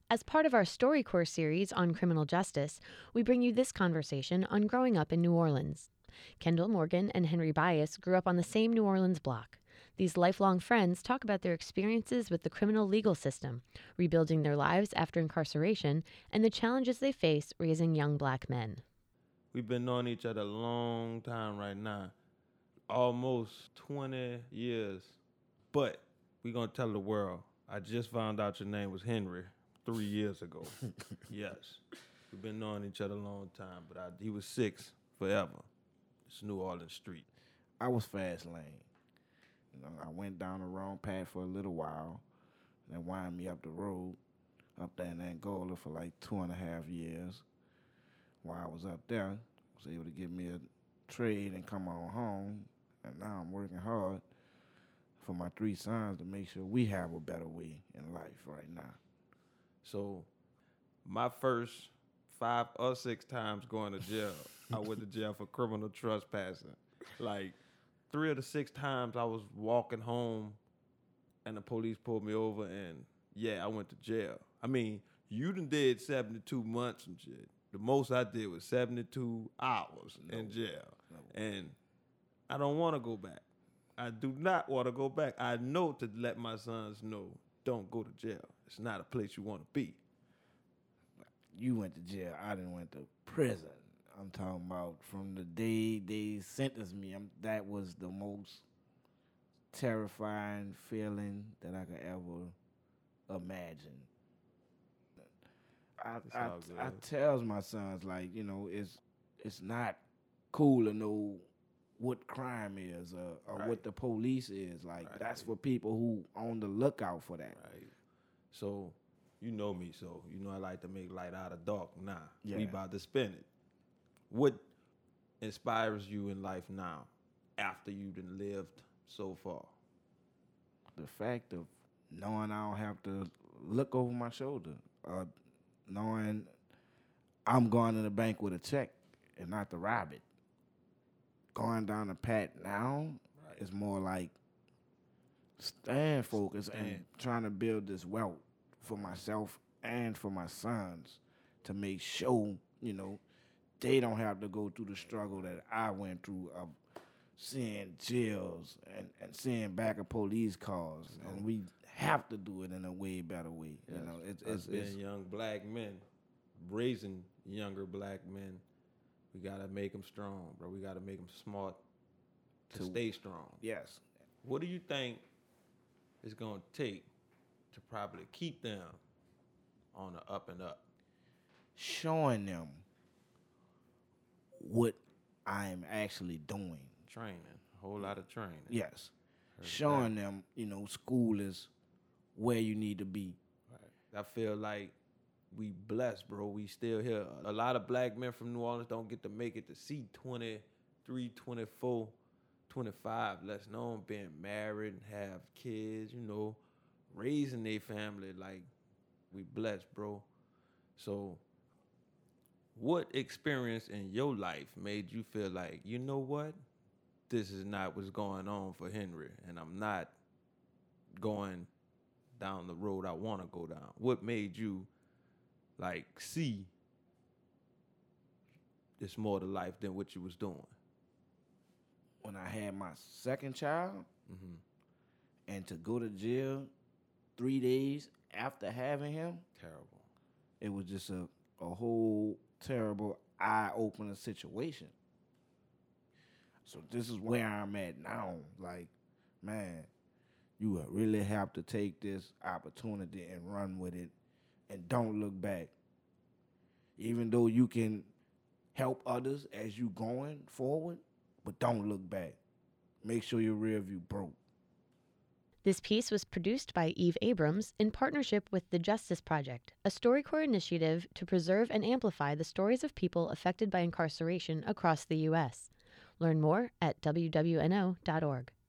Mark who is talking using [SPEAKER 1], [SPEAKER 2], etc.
[SPEAKER 1] As part of our StoryCorps series on criminal justice, we bring you this conversation on growing up in New Orleans. Kendall Morgan and Henry Bias grew up on the same New Orleans block. These lifelong friends talk about their experiences with the criminal legal system, rebuilding their lives after incarceration, and the challenges they face raising young black men.
[SPEAKER 2] We've been knowing each other a long time right now, almost 20 years. But we're going to tell the world, I just found out your name was Henry 3 years ago. Yes. We've been knowing each other a long time, but he was 6 forever. It's New Orleans Street.
[SPEAKER 3] I was fast lane. I went down the wrong path for a little while, and wind me up the road, up there in Angola for like 2.5 years. While I was up there, I was able to get me a trade and come on home, and now I'm working hard for my 3 sons to make sure we have a better way in life right now.
[SPEAKER 2] So my first 5 or 6 times going to jail, I went to jail for criminal trespassing. Like 3 of the 6 times I was walking home and the police pulled me over and I went to jail. I mean, you done did 72 months and shit. The most I did was 72 hours in jail. And I don't want to go back. I do not want to go back. I know to let my sons know, don't go to jail. It's not a place you want to be.
[SPEAKER 3] You went to jail. I didn't went to prison. I'm talking about from the day they sentenced me. That was the most terrifying feeling that I could ever imagine. I tells my sons, like, it's not cool to know what crime is or
[SPEAKER 2] Right.
[SPEAKER 3] what the police is. Like,
[SPEAKER 2] Right.
[SPEAKER 3] That's for people who on the lookout for that.
[SPEAKER 2] Right. So, you know me, so you know I like to make light out of dark. Nah,
[SPEAKER 3] Yeah.
[SPEAKER 2] we about to spin it. What inspires you in life now after you've done lived so far?
[SPEAKER 3] The fact of knowing I don't have to look over my shoulder, knowing I'm going to the bank with a check and not to rob it. Going down the path now is more like staying focused and trying to build this wealth for myself and for my sons to make sure, they don't have to go through the struggle that I went through of seeing jails and seeing back of police cars. And we have to do it in a way better way.
[SPEAKER 2] Yes.
[SPEAKER 3] It's
[SPEAKER 2] being young black men, raising younger black men, we got to make them strong, bro. We got to make them smart to stay strong.
[SPEAKER 3] Yes.
[SPEAKER 2] What do you think it's going to take to probably keep them on the up and up?
[SPEAKER 3] Showing them what I'm actually doing.
[SPEAKER 2] Training, a whole lot of training.
[SPEAKER 3] Yes. Showing them, school is where you need to be.
[SPEAKER 2] Right. I feel like we blessed, bro. We still here. A lot of black men from New Orleans don't get to make it to see 23, 24, 25, less known, being married and have kids, raising their family. Like, we blessed, bro. So what experience in your life made you feel like, you know what? This is not what's going on for Henry, and I'm not going down the road I want to go down. What made you, see it's more to life than what you was doing?
[SPEAKER 3] When I had my second child, and to go to jail 3 days after having him,
[SPEAKER 2] Terrible.
[SPEAKER 3] it was just a whole terrible, eye-opening situation. So this is where I'm at now. Like, man, you really have to take this opportunity and run with it and don't look back. Even though you can help others as you going forward, but don't look back. Make sure your rear view broke.
[SPEAKER 1] This piece was produced by Eve Abrams in partnership with The Justice Project, a StoryCorps initiative to preserve and amplify the stories of people affected by incarceration across the U.S. Learn more at WWNO.org.